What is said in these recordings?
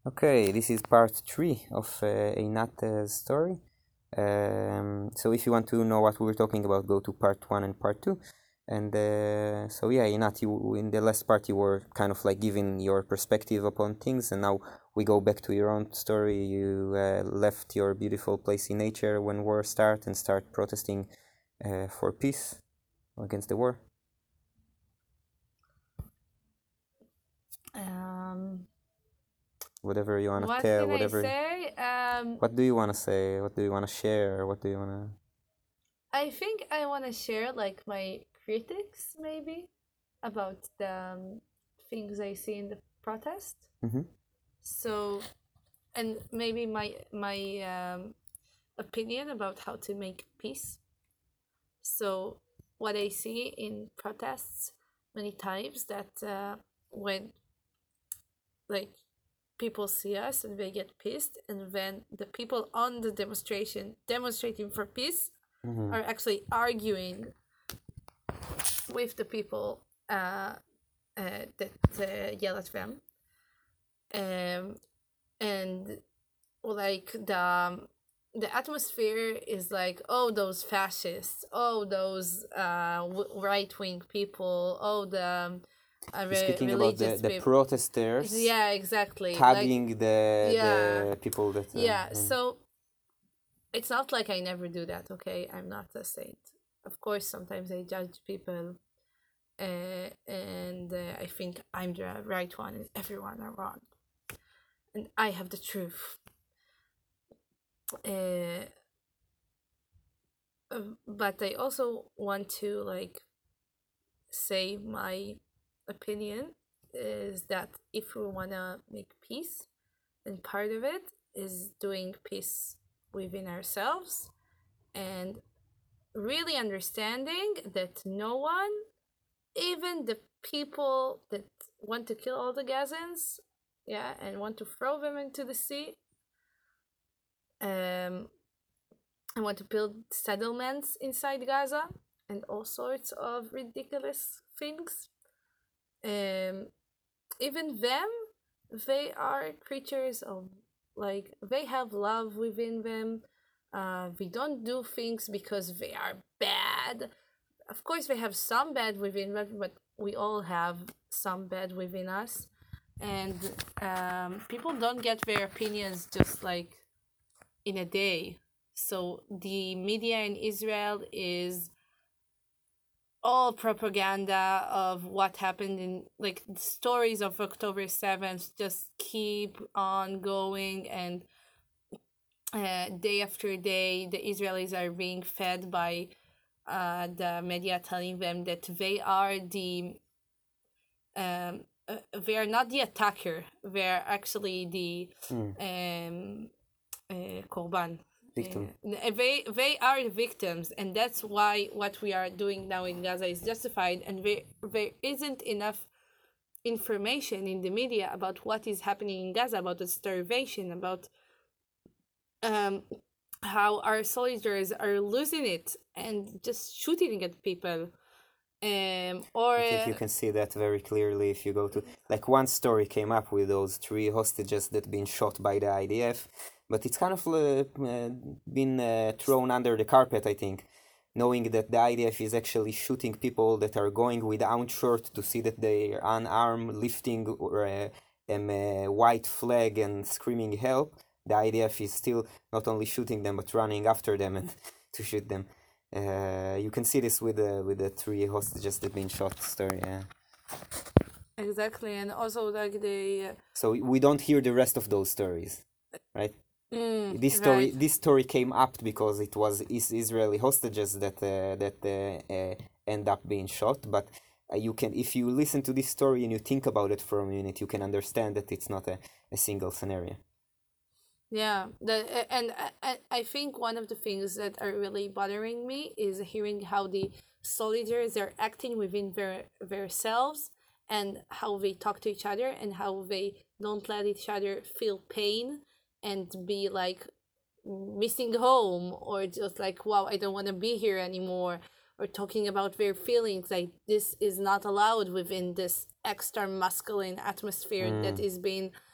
Okay, this is part 3 of Einat's story. So if you want to know what we were talking about, go to part 1 and part 2. And so yeah, Einat, you in the last part you were kind of like giving your perspective upon things, and now we go back to your own story. You left your beautiful place in nature when war started and start protesting for peace against the war. Whatever you want to What tell, can whatever. I say? What do you want to say? What do you want to share? What do you want to? I think I want to share like my critics maybe about the things I see in the protest. Mm-hmm. So, and maybe my opinion about how to make peace. So, what I see in protests many times that when like people see us and they get pissed, and then the people on the demonstration demonstrating for peace Mm-hmm. are actually arguing with the people that yell at them, and like the atmosphere is like, oh, those fascists, oh, those right-wing people, oh, the You're speaking about religious the people. protesters Yeah, exactly. tagging Like, the people that. yeah. So it's not like I never do that. Okay, I'm not a saint. Of course, sometimes I judge people, and I think I'm the right one and everyone are wrong, and I have the truth. Uh, but I also want to like say my opinion is that if we wanna make peace, then part of it is doing peace within ourselves and really understanding that no one, even the people that want to kill all the Gazans, yeah, and want to throw them into the sea, and want to build settlements inside Gaza and all sorts of ridiculous things. Um, even them, they are creatures of like they have love within them. We don't do things because they are bad. Of course, they have some bad within them, but we all have some bad within us. And people don't get their opinions just like in a day. So the media in Israel is all propaganda of what happened in like the stories of October 7th just keep on going, and day after day the Israelis are being fed by the media telling them that they are the they are not the attacker, they're actually the korban. Victim. They are the victims, and that's why what we are doing now in Gaza is justified. And there isn't enough information in the media about what is happening in Gaza, about the starvation, about um, how our soldiers are losing it and just shooting at people. Or I think you can see that very clearly if you go to like one story came up with those 3 hostages that been shot by the IDF, but it's kind of been thrown under the carpet, I think, knowing that the IDF is actually shooting people that are going without shirt to see that they are unarmed, lifting a white flag and screaming help. The IDF is still not only shooting them but running after them and to shoot them. You can see this with the 3 hostages that been shot story. Yeah. exactly, and also like the So we don't hear the rest of those stories, right? right. This story came up because it was Israeli hostages that end up being shot. But you can, if you listen to this story and you think about it for a minute, you can understand that it's not a single scenario. Yeah, and I think one of the things that are really bothering me is hearing how the soldiers are acting within their selves, and how they talk to each other, and how they don't let each other feel pain and be like missing home, or just like, wow, I don't want to be here anymore, or talking about their feelings. Like, this is not allowed within this extra masculine atmosphere that is being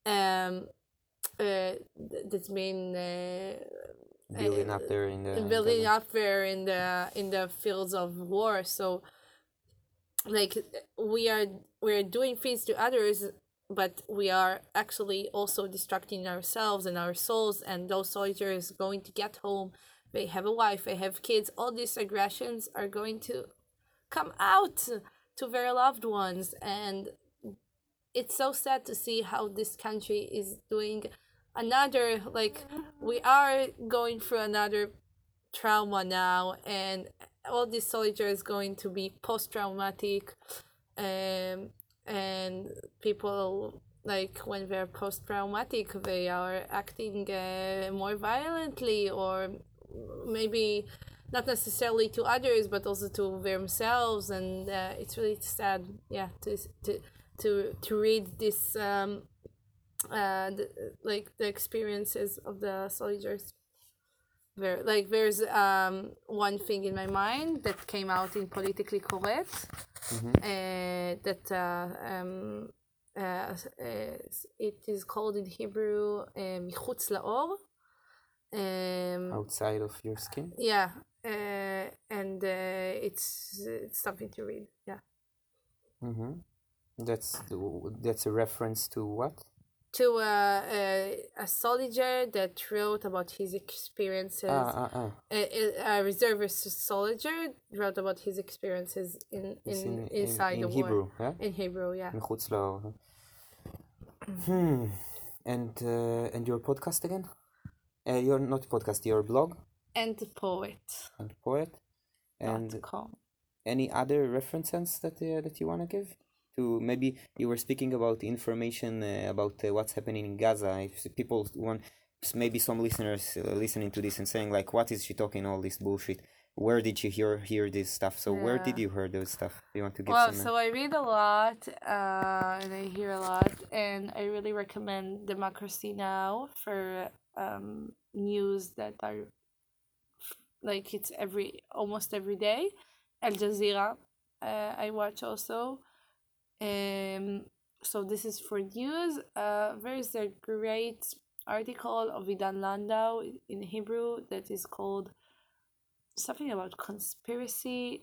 um, that's been Building up there in the building up there in the fields of war. So like we're doing things to others, but we are actually also distracting ourselves and our souls. And those soldiers going to get home, they have a wife, they have kids, all these aggressions are going to come out to their loved ones. And it's so sad to see how this country is doing another, like, we are going through another trauma now, and all these soldiers going to be post-traumatic. And people, like, when they're post-traumatic, they are acting more violently, or maybe not necessarily to others but also to themselves. And it's really sad, yeah, to read this like the experiences of the soldiers. There's one thing in my mind that came out in Politically Correct, that it is called in Hebrew מחוץ לאור. outside of your skin. Yeah, and it's something to read. Yeah. That's a reference to what? To a soldier that wrote about his experiences. A reservist soldier wrote about his experiences inside the war. Hebrew, yeah? In Hebrew, yeah. מחוץ לאור. And your podcast again? Your not podcast, your blog? And poet. And poet. And .com. Any other references that you want to give? To maybe you were speaking about information about what's happening in Gaza. If people want, maybe some listeners listening to this and saying like, what is she talking all this bullshit? Where did you hear this stuff? So where did you hear those stuff? Do you want to give some? So I read a lot and I hear a lot, and I really recommend Democracy Now! For news that are like it's almost every day. Al Jazeera I watch also. So this is for news. There is a great article of Idan Landau in Hebrew that is called something about conspiracy.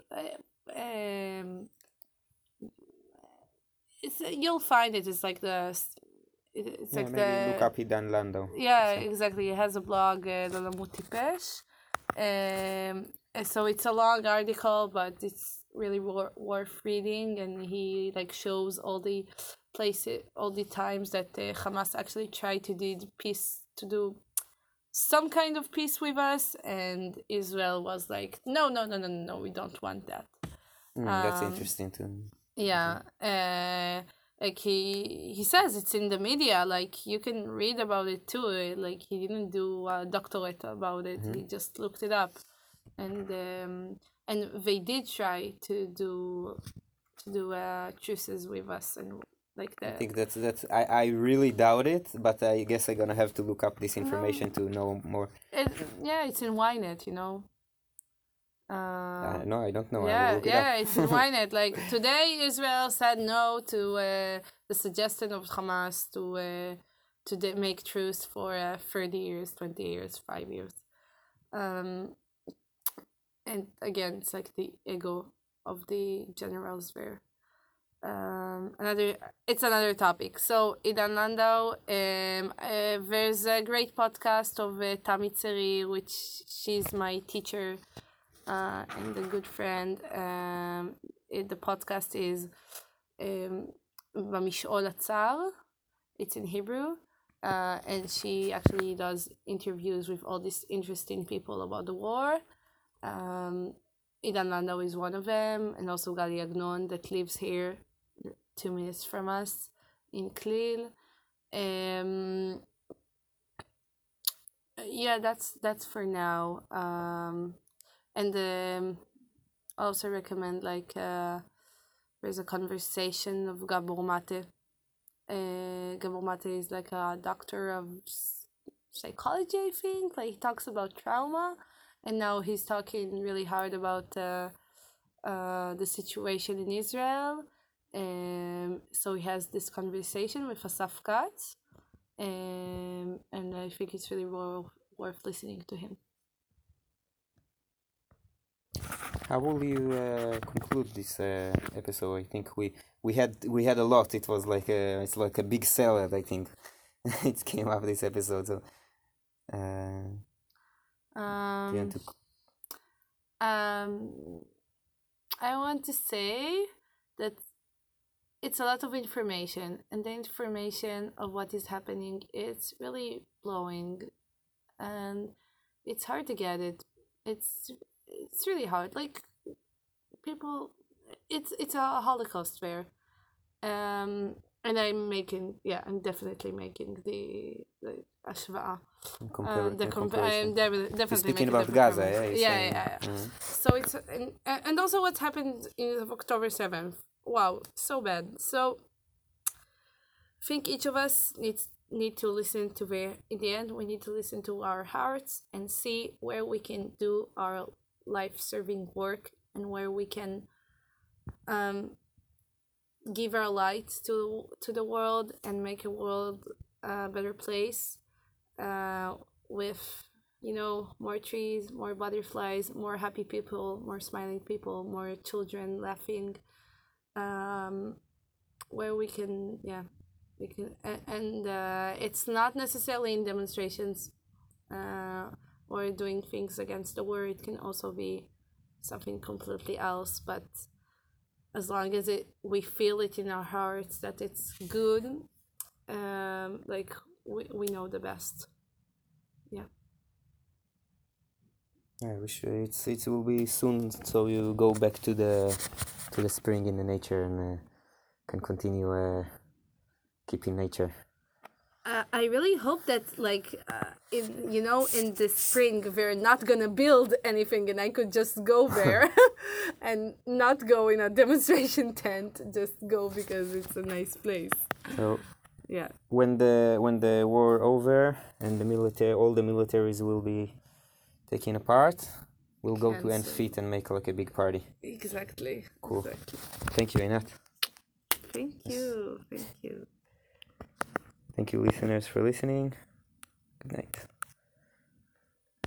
You'll find it. It's like it's like maybe look up Idan Landau. Yeah, exactly. It has a blog, Lalamut Tipesh. So it's a long article, but it's really worth reading, and he like shows all the places, all the times that Hamas actually tried to do some kind of peace with us, and Israel was like, no, we don't want that. That's interesting too. Yeah, like he says it's in the media, like you can read about it too. Like he didn't do a doctorate about it; he just looked it up, and they did try to do truces with us, and like that. I think that's I really doubt it, but I guess I'm gonna have to look up this information to know more. It's in Ynet, you know. No, I don't know. It's in Ynet. Like today, Israel said no to the suggestion of Hamas to make truce for 30 years, 20 years, 5 years. And again, it's like the ego of the generals there. It's another topic. So Idan Landau, there's a great podcast of Tami Tzeri, which she's my teacher and a good friend. The podcast is Bamish'ol Atzar. It's in Hebrew. And she actually does interviews with all these interesting people about the war. Idan Landau is one of them, and also Gali Agnon that lives here 2 minutes from us in Klil. That's for now. And I also recommend there's a conversation of Gabor Mate. Gabor Mate is like a doctor of psychology, I think. Like he talks about trauma, and now he's talking really hard about the situation in Israel. So he has this conversation with Asaf Katz, and I think it's really worth listening to him. How will you conclude this episode? I think we had a lot. It was like it's like a big salad. I think it came up this episode. So, do you want to? I want to say that it's a lot of information, and the information of what is happening, it's really blowing, and it's hard to get it. It's really hard. Like people, it's a Holocaust fair, and I'm definitely making the ashva'a. I'm definitely speaking making about the Gaza, comparison. Yeah. Mm-hmm. So it's and also what happened in October 7th. Wow, so bad. So I think each of us need to listen to in the end we need to listen to our hearts and see where we can do our life-serving work and where we can give our light to the world and make a world a better place with more trees, more butterflies, more happy people, more smiling people, more children laughing, where we can and it's not necessarily in demonstrations or doing things against the war. It can also be something completely else, but as long as we feel it in our hearts that it's good, like we know the best. I wish it will be soon, so you go back to the spring in the nature and can continue keeping nature. I really hope that in the spring we're not gonna build anything and I could just go there and not go in a demonstration tent, just go because it's a nice place. So yeah, when the war over and all the militaries will be taken apart, we'll go to Enfit and make like a big party. Exactly. Cool. Exactly. Thank you, Einat. Thank you. Thank you. Thank you, listeners, for listening. Good night.